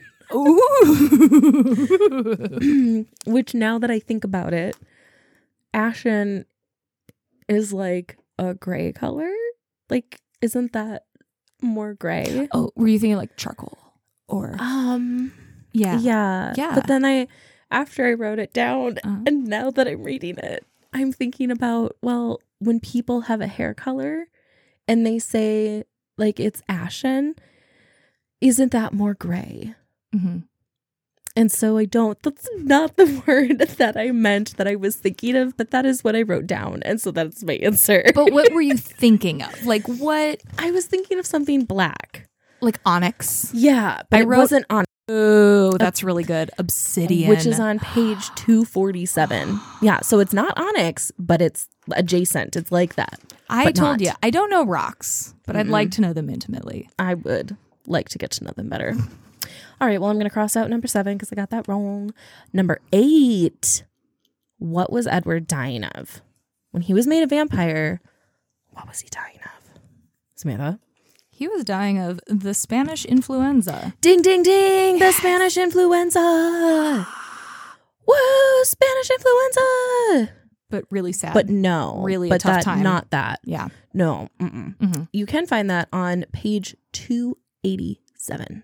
Ooh. Which now that I think about it, ashen is like a gray color. Like, isn't that more gray? Oh, were you thinking like charcoal? Or Um, yeah. yeah. Yeah. But then I, after I wrote it down, Uh-huh. and now that I'm reading it, I'm thinking about, well, when people have a hair color and they say like it's ashen, isn't that more gray? Mhm. And so I don't, that's not the word that I meant that I was thinking of, but that is what I wrote down. And so that's my answer. But what were you thinking of? Like what? I was thinking of something black. Like onyx? Yeah, but I it wrote- wasn't on, Oh, that's really good. Obsidian. which is on page two forty-seven. Yeah, so it's not onyx, but it's adjacent. It's like that. I but told not. you, I don't know rocks, but I'd like to know them intimately. I would like to get to know them better. All right, well, I'm going to cross out number seven because I got that wrong. Number eight. What was Edward dying of? When he was made a vampire, what was he dying of? Samantha? He was dying of the Spanish influenza. Ding, ding, ding, the Spanish influenza. Whoa, Spanish influenza. But really sad. But no. Really a but tough that, time. Not that. yeah. No. Mm-mm. Mhm. You can find that on page two eighty-seven.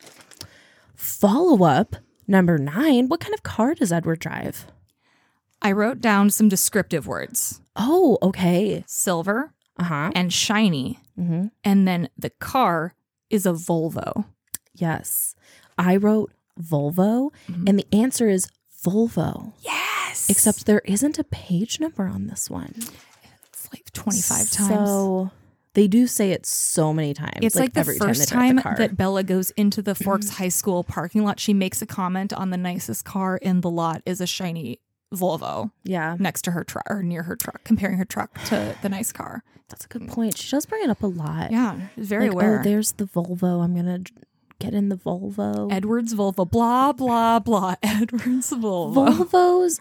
Follow up, number nine. What kind of car does Edward drive? I wrote down some descriptive words. Oh, okay. Silver Uh-huh. and shiny. Mm-hmm. And then the car is a Volvo. Yes. I wrote Volvo, Mhm. and the answer is Volvo. Yes. Except there isn't a page number on this one. it's like twenty-five times. So they do say it so many times. It's like, the every time, first they drive time the car. that Bella goes into the Forks High School parking lot, she makes a comment on the nicest car in the lot is a shiny Volvo Yeah, next to her truck or near her truck, comparing her truck to the nice car. that's a good point. She does bring it up a lot. Yeah, she's very Like, aware. oh, there's the Volvo. I'm gonna d- get in the Volvo. Edward's Volvo, blah, blah, blah. Edward's Volvo. Volvos.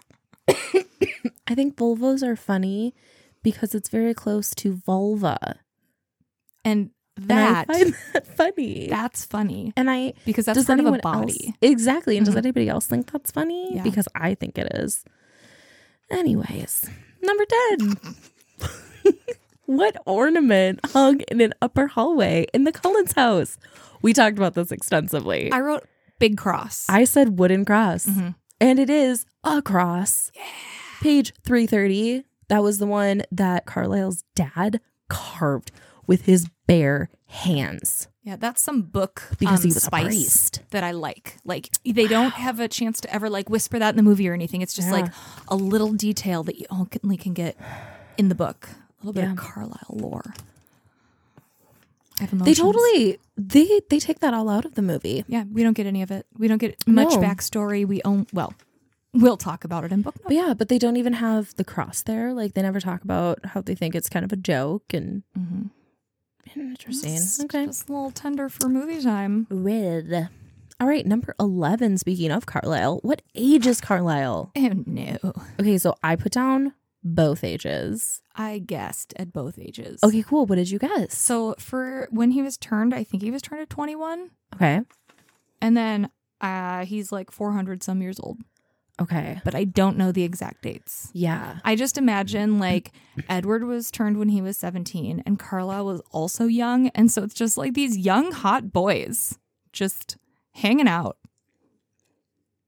I think Volvos are funny because it's very close to vulva. And And that, I find that funny. that's funny and I because that's does part of a anyone body. else- exactly. And does Mhm. anybody else think that's funny? Yeah. Because I think it is. Anyways, number ten. What ornament hung in an upper hallway in the Cullens house? We talked about this extensively. I wrote big cross. I said wooden cross. Mhm. And it is a cross. Yeah. Page three thirty. That was the one that Carlisle's dad carved with his bare hands. Yeah, that's some book Because um, he was a spice priest. that I like. Like they don't have a chance to ever like whisper that in the movie or anything. It's just Yeah. like a little detail that you only can get in the book. A little bit Yeah. of Carlisle lore. I have They emotions. totally they they take that all out of the movie. Yeah, we don't get any of it. We don't get much No. backstory. We own well, we'll talk about it in book. But yeah, but they don't even have the cross there. Like they never talk about how they think it's kind of a joke and Mm-hmm. interesting. It's Okay. just a little tender for movie time. Red. All right, number eleven, speaking of Carlisle, what age is Carlisle? Oh no, Okay, so I put down both ages. I guessed at both ages. Okay, cool. What did you guess? So for when he was turned, I think he was turned at twenty-one. Okay. And then uh, he's like four hundred some years old, Okay. but I don't know the exact dates. Yeah. I just imagine like Edward was turned when he was seventeen and Carlisle was also young. And so it's just like these young, hot boys just hanging out.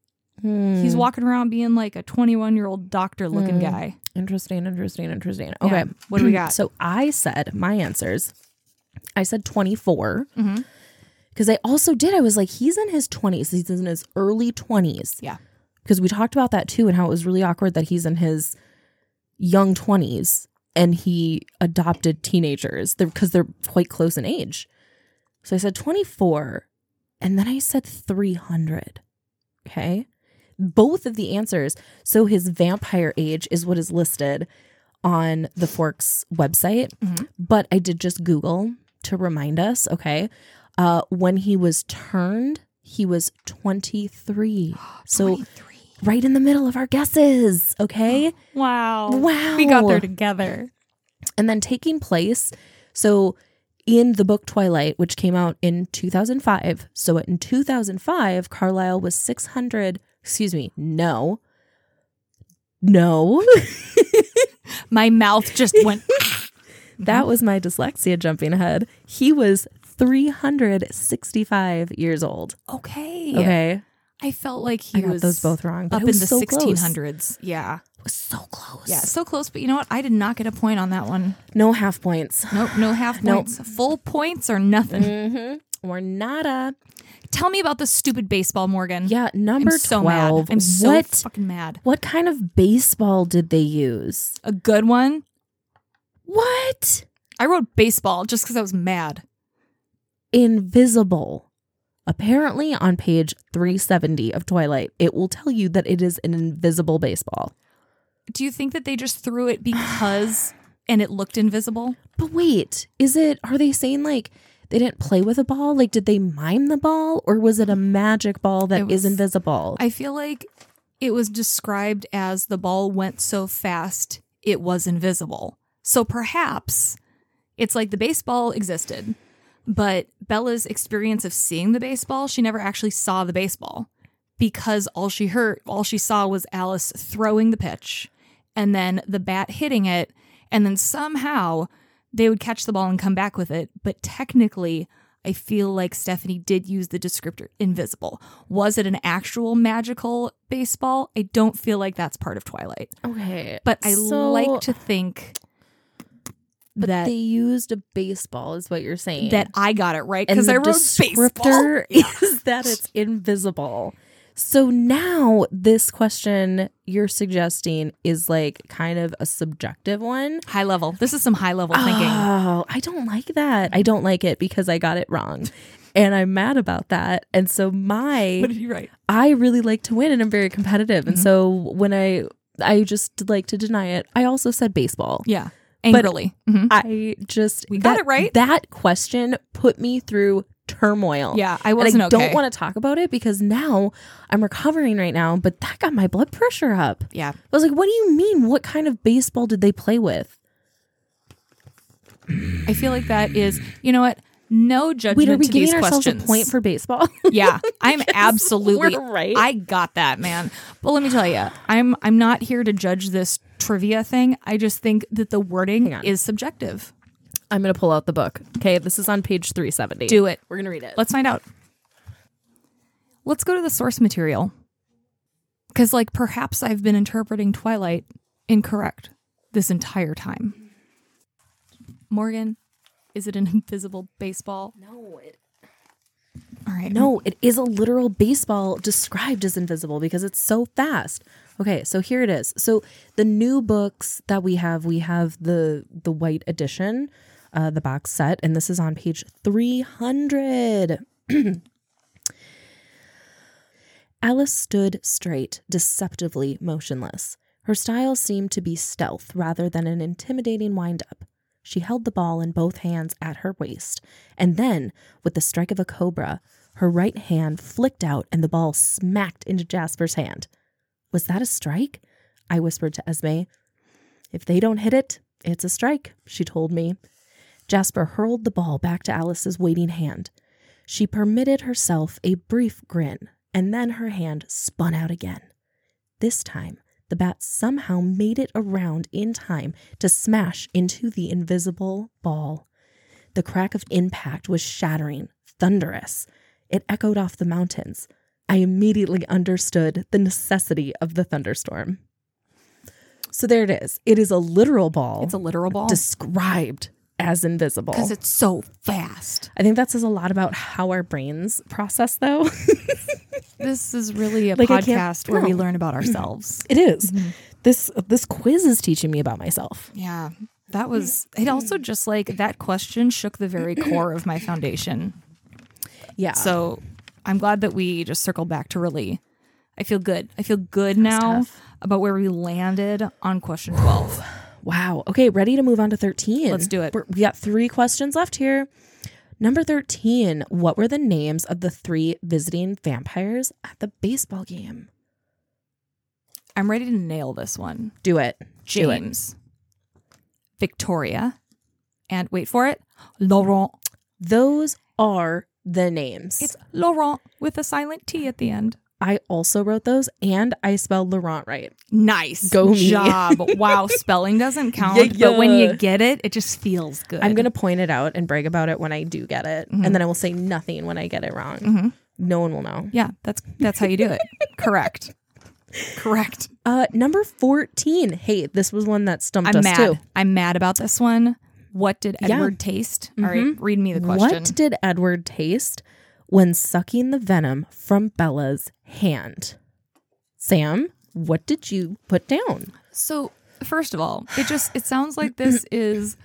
He's walking around being like a twenty-one-year-old doctor-looking guy. Interesting, interesting, interesting. Yeah. Okay. What do we got? So I said my answers. I said twenty-four. Mm-hmm. Because I also did. I was like, he's in his twenties. He's in his early twenties. Yeah. Because we talked about that too and how it was really awkward that he's in his young twenties and he adopted teenagers because they're, they're quite close in age. So I said twenty-four and then I said three hundred. Okay. Both of the answers. So his vampire age is what is listed on the Forks website. Mm-hmm. But I did just Google to remind us. Okay. Uh, when he was turned, he was twenty-three. So twenty-three. Right in the middle of our guesses. Okay. Wow. Wow. We got there together. And then taking place. So in the book Twilight, which came out in two thousand five. So in two thousand five, Carlisle was six hundred. Excuse me. No. No. My mouth just went. That was my dyslexia jumping ahead. He was three hundred sixty-five years old. Okay. Okay. I felt like he I got was those both wrong, but up it in was the so sixteen close. hundreds. Yeah. It was so close. Yeah, so close. But you know what? I did not get a point on that one. No half points. Nope, no half Nope. points. Full points or nothing. Mm-hmm. Or nada. Tell me about the stupid baseball, Morgan. Yeah, number I'm so twelve. mad. I'm so what, fucking mad. What kind of baseball did they use? A good one? What? I wrote baseball just because I was mad. Invisible. Apparently on page three seventy of Twilight, it will tell you that it is an invisible baseball. Do you think that they just threw it because and it looked invisible? But wait, is it, are they saying like they didn't play with a ball? Like, did they mime the ball or was it a magic ball that It was- is invisible? I feel like it was described as the ball went so fast it was invisible. So perhaps it's like the baseball existed, but Bella's experience of seeing the baseball, she never actually saw the baseball because all she heard, all she saw was Alice throwing the pitch and then the bat hitting it. And then somehow they would catch the ball and come back with it. But technically, I feel like Stephanie did use the descriptor invisible. Was it an actual magical baseball? I don't feel like that's part of Twilight. Okay. But I so- like to think But that they used a baseball is what you're saying. that I got it right and because the I wrote baseball. descriptor is that it's invisible. So now this question you're suggesting is like kind of a subjective one. High level. This is some high level thinking. Oh, I don't like that. I don't like it because I got it wrong. And I'm mad about that. And so my What did you write? I really like to win and I'm very competitive. And Mhm. so when I I just like to deny it, I also said baseball. Yeah. Angrily. Mhm. I just We got that- it right. That question put me through turmoil. Yeah, I And wasn't I okay. don't want to talk about it because now I'm recovering right now, but that got my blood pressure up. Yeah. I was like, what do you mean? What kind of baseball did they play with? I feel like that is, you know what? No judgment Wait, are we to these giving ourselves questions. a point for baseball? Yeah, I'm absolutely we're right. I got that, man. But let me tell you, I'm I'm not here to judge this trivia thing. I just think that the wording Hang on. is subjective. I'm going to pull out the book. Okay, this is on page three seventy. Do it. We're going to read it. Let's find out. Let's go to the source material. Because, like, perhaps I've been interpreting Twilight incorrect this entire time. Morgan, is it an invisible baseball? No, it, All right. no, it is a literal baseball described as invisible because it's so fast. Okay, so here it is. So the new books that we have, we have the the white edition, uh, the box set, and this is on page three hundred. Alice stood straight, deceptively motionless. Her style seemed to be stealth rather than an intimidating wind-up. She held the ball in both hands at her waist, and then, with the strike of a cobra, her right hand flicked out and the ball smacked into Jasper's hand. Was that a strike? I whispered to Esme. If they don't hit it, it's a strike, she told me. Jasper hurled the ball back to Alice's waiting hand. She permitted herself a brief grin, and then her hand spun out again. This time, the bat somehow made it around in time to smash into the invisible ball. The crack of impact was shattering, thunderous. It echoed off the mountains. I immediately understood the necessity of the thunderstorm. So there it is. It is a literal ball. It's a literal ball. Described as invisible. Because it's so fast. I think that says a lot about how our brains process, though. This is really a Like, I can't- podcast where we no. learn about ourselves. It is. This this quiz is teaching me about myself. Yeah. That was, it also just like, that question shook the very core of my foundation. Yeah. So I'm glad that we just circled back to really, I feel good. I feel good now tough. about where we landed on question twelve. Wow. Okay, ready to move on to thirteen. Let's do it. We're, we got three questions left here. Number thirteen. What were the names of the three visiting vampires at the baseball game? I'm ready to nail this one. Do it. Do it. James, Victoria, and wait for it, Laurent. Those are the names. It's Laurent with a silent T at the end. I also wrote those, and I spelled Laurent right. Nice. Go me. job. Wow, spelling doesn't count, Yeah, but when yeah. you get it, it just feels good. I'm going to point it out and brag about it when I do get it, Mm-hmm. and then I will say nothing when I get it wrong. No one will know. Yeah, that's that's how you do it. Correct. Correct. Uh, number fourteen. Hey, this was one that stumped I'm us mad. too. I'm mad about this one. What did Yeah. Edward taste? All right, read me the question. What did Edward taste when sucking the venom from Bella's hand? Sam, what did you put down? So, first of all, it just it sounds like this is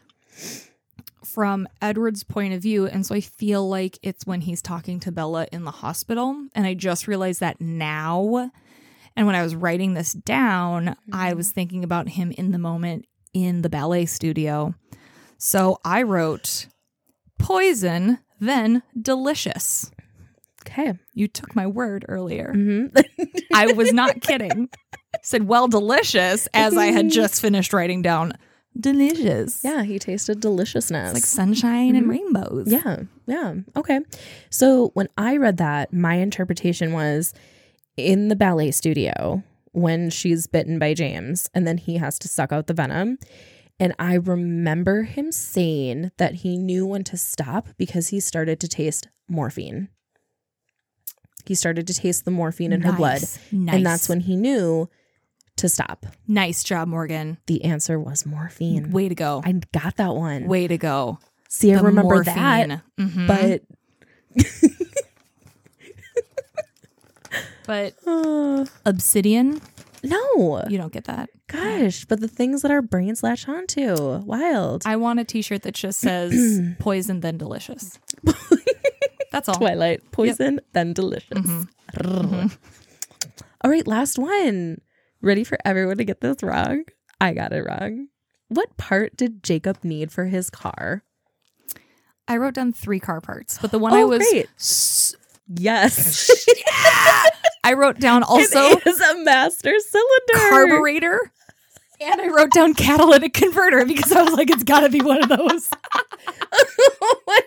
from Edward's point of view, and so I feel like it's when he's talking to Bella in the hospital, and I just realized that now. And when I was writing this down, I was thinking about him in the moment in the ballet studio. So I wrote poison, then delicious. Okay. You took my word earlier. Mm-hmm. I was not kidding. Said, well, delicious, as I had just finished writing down delicious. Yeah, he tasted deliciousness. It's like sunshine and rainbows. Yeah, yeah. Okay. So when I read that, my interpretation was in the ballet studio when she's bitten by James and then he has to suck out the venom. And I remember him saying that he knew when to stop because he started to taste morphine. He started to taste the morphine in her blood. Nice. And that's when he knew to stop. Nice job, Morgan. The answer was morphine. Way to go. I got that one. Way to go. See, I The remember morphine. that. Mhm. But But uh, obsidian, no. you don't get that. Gosh, but the things that our brains latch onto. Wild. I want a t-shirt that just says poison, then delicious. That's all. Twilight. Poison, then delicious. Mm-hmm. All right, last one. Ready for everyone to get this wrong? I got it wrong. What part did Jacob need for his car? I wrote down three car parts, but the one Oh, I was great. s- Yes. I wrote down also It is a master cylinder. carburetor, and I wrote down catalytic converter because I was like, it's got to be one of those. Oh my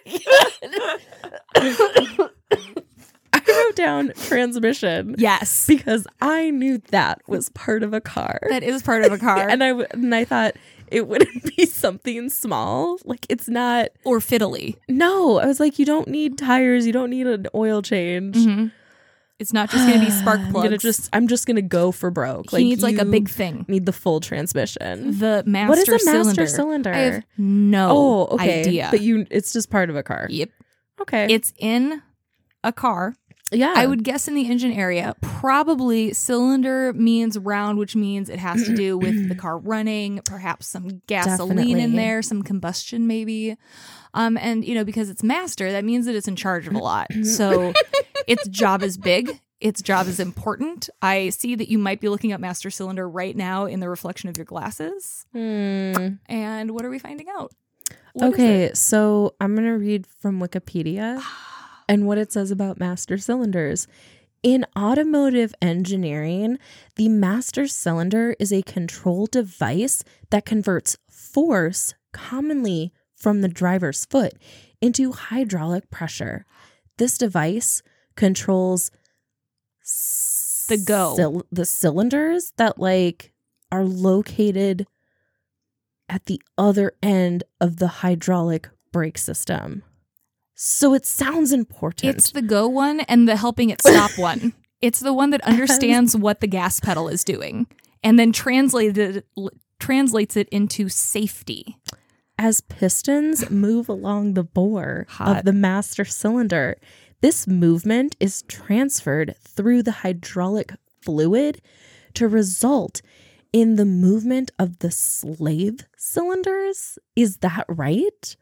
God. I wrote down transmission. Yes, Because I knew that was part of a car. that is part of a car. and I w- and I thought it wouldn't be something small. Like it's not. or fiddly. No, I was like, you don't need tires. You don't need an oil change. Mm-hmm. It's not just going to be spark I'm plugs. gonna just. I'm just gonna go for broke. he needs like a you big thing. Need the full transmission. The master What is a master cylinder. cylinder? I have no Oh, okay. idea. But you, it's just part of a car. Yep. Okay. It's in a car. yeah. I would guess in the engine area, probably cylinder means round, which means it has to do with the car running, perhaps some gasoline Definitely. in there, some combustion maybe. Um, and, you know, because it's master, that means that it's in charge of a lot. So its job is big. Its job is important. I see that you might be looking at master cylinder right now in the reflection of your glasses. Hmm. And what are we finding out? What is Okay, it? so I'm going to read from Wikipedia and what it says about master cylinders. In automotive engineering, the master cylinder is a control device that converts force, commonly from the driver's foot, into hydraulic pressure. This device controls The go. cyl- the cylinders that like are located at the other end of the hydraulic brake system. So it sounds important. It's the go one and the helping it stop one. It's the one that understands what the gas pedal is doing and then translated translates it into safety. As pistons move along the bore Hot. of the master cylinder, this movement is transferred through the hydraulic fluid to result in the movement of the slave cylinders. Is that right?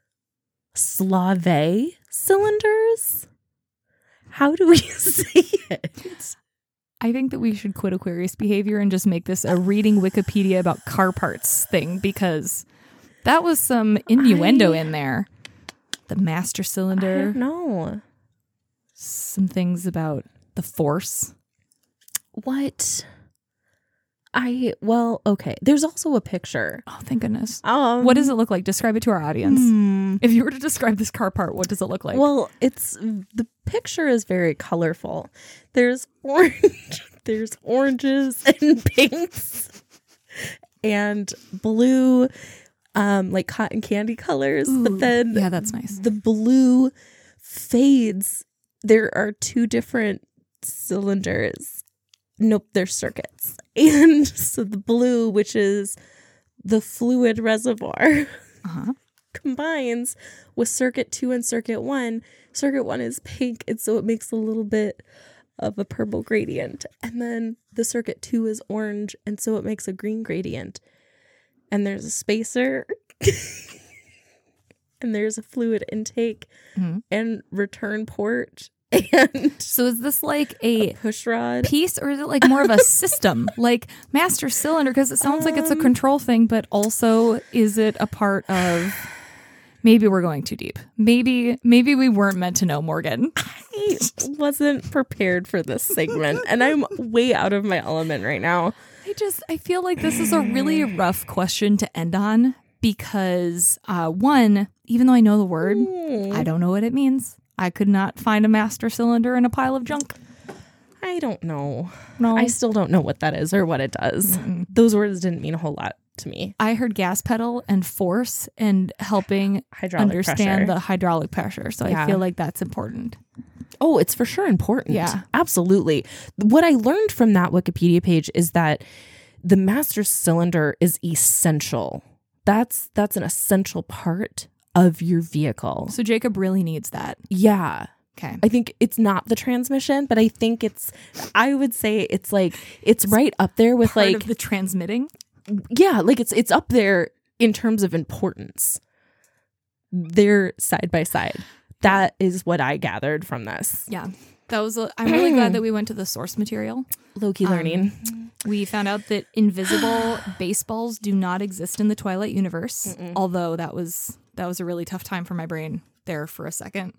Slave cylinders? How do we say it? I think that we should quit Aquarius behavior and just make this a reading Wikipedia about car parts thing, because that was some innuendo I- in there. The master I cylinder, don't know. some things about the force. What? I, well, okay. There's also a picture. Oh, thank goodness. Um, What does it look like? Describe it to our audience. hmm. If you were to describe this car part, what does it look like? Well, it's, the picture is very colorful. There's orange, there's oranges and pinks and blue, um, like cotton candy colors. Ooh, but then yeah, that's nice. the blue fades. There are two different cylinders. Nope, they're circuits. And so the blue, which is the fluid reservoir, Uh-huh. combines with circuit two and circuit one. Circuit one is pink, and so it makes a little bit of a purple gradient. And then the circuit two is orange, and so it makes a green gradient. And there's a spacer, and there's a fluid intake Mhm. and return port and So is this like a push rod. piece, or is it like more of a system, like master cylinder? Because it sounds like it's a Um, control thing, but also is it a part of? Maybe we're going too deep. Maybe maybe we weren't meant to know, Morgan. I wasn't prepared for this segment, and I'm way out of my element right now. I just I feel like this is a really rough question to end on because uh, one, even though I know the word, I don't know what it means. I could not find a master cylinder in a pile of junk. I don't know. No, I still don't know what that is or what it does. Those words didn't mean a whole lot to me. I heard gas pedal and force and helping Hydraulic understand pressure. the hydraulic pressure. So Yeah. I feel like that's important. Oh, it's for sure important. Yeah. Absolutely. What I learned from that Wikipedia page is that the master cylinder is essential. That's that's an essential part of your vehicle. So Jacob really needs that. Yeah. Okay. I think it's not the transmission, but I think it's, I would say it's like, it's right up there with Part like, of the transmitting. yeah, like it's, it's up there in terms of importance. They're side by side. That is what I gathered from this. Yeah. That was a, I'm really glad that we went to the source material. Low-key learning. We found out that invisible baseballs do not exist in the Twilight universe, although that was that was a really tough time for my brain there for a second.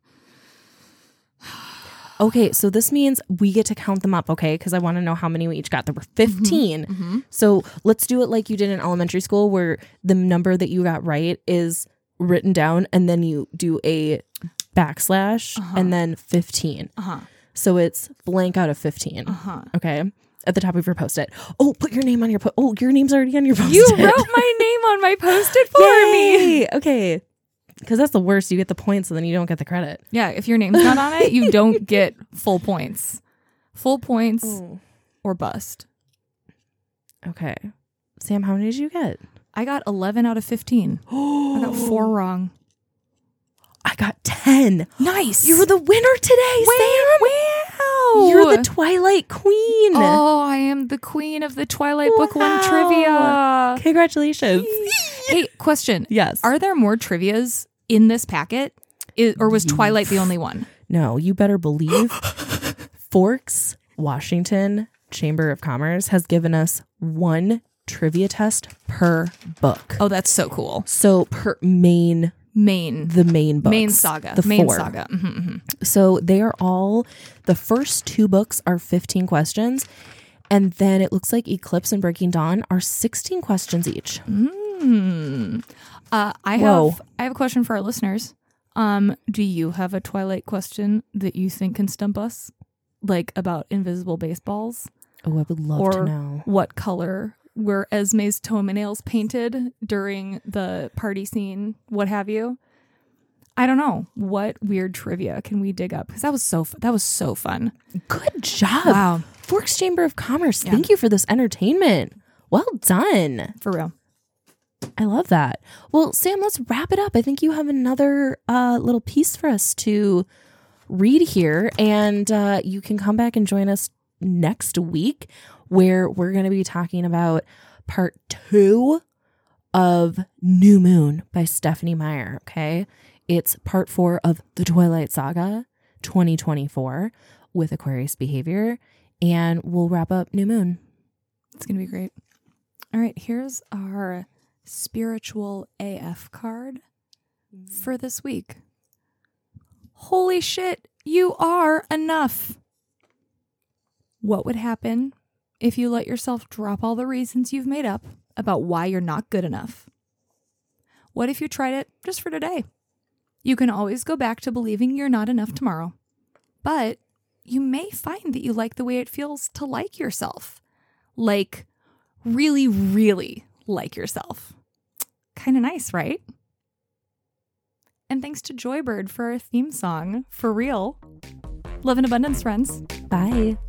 Okay, so this means we get to count them up, okay? Because I want to know how many we each got. There were fifteen. So let's do it like you did in elementary school, where the number that you got right is written down, and then you do a backslash, and then fifteen. Uh-huh. So it's blank out of fifteen. Uh-huh. Okay? At the top of your Post-it. Oh, put your name on your... Po- oh, your name's already on your Post-it. You wrote my name on my Post-it for me. Yay! Okay. Because that's the worst. You get the points, and then you don't get the credit. Yeah, if your name's not on it, you don't get full points. Full points or bust. Okay. Sam, how many did you get? I got eleven out of fifteen. I got four wrong. I got ten. Nice. You were the winner today, Sam. Wow. You're the Twilight Queen. Oh, I am the queen of the Twilight Book One Wow. trivia. Congratulations. Hey, question. Yes. Are there more trivias in this packet? Is, or was Twilight the only one? No, you better believe Forks, Washington Chamber of Commerce has given us one trivia test per book. Oh, that's so cool. So per main, Main. the main books. Main saga. The main four. saga. Mm-hmm, mm-hmm. So they are all, the first two books are fifteen questions. And then it looks like Eclipse and Breaking Dawn are sixteen questions each. Mm. Uh, I Whoa. have I have a question for our listeners. Um, do you have a Twilight question that you think can stump us? Like about invisible baseballs? Oh, I would love or to know. what color were Esme's toenails painted during the party scene, what have you? I don't know. What weird trivia can we dig up? Because that was so fu- that was so fun. Good job. Wow. Forks Chamber of Commerce. Yeah. Thank you for this entertainment. Well done. For real. I love that. Well, Sam, let's wrap it up. I think you have another uh, little piece for us to read here, and uh, you can come back and join us next week where we're going to be talking about part two of New Moon by Stephenie Meyer. Okay. It's part four of the Twilight Saga twenty twenty-four with Aquarius behavior, and we'll wrap up New Moon. It's going to be great. All right. Here's our spiritual A F card for this week. Holy shit, you are enough. What would happen if you let yourself drop all the reasons you've made up about why you're not good enough? What if you tried it just for today? You can always go back to believing you're not enough tomorrow, but you may find that you like the way it feels to like yourself. Like, really, really like yourself. Kind of nice, right? And thanks to Joybird for our theme song. For real. Love and abundance, friends. Bye.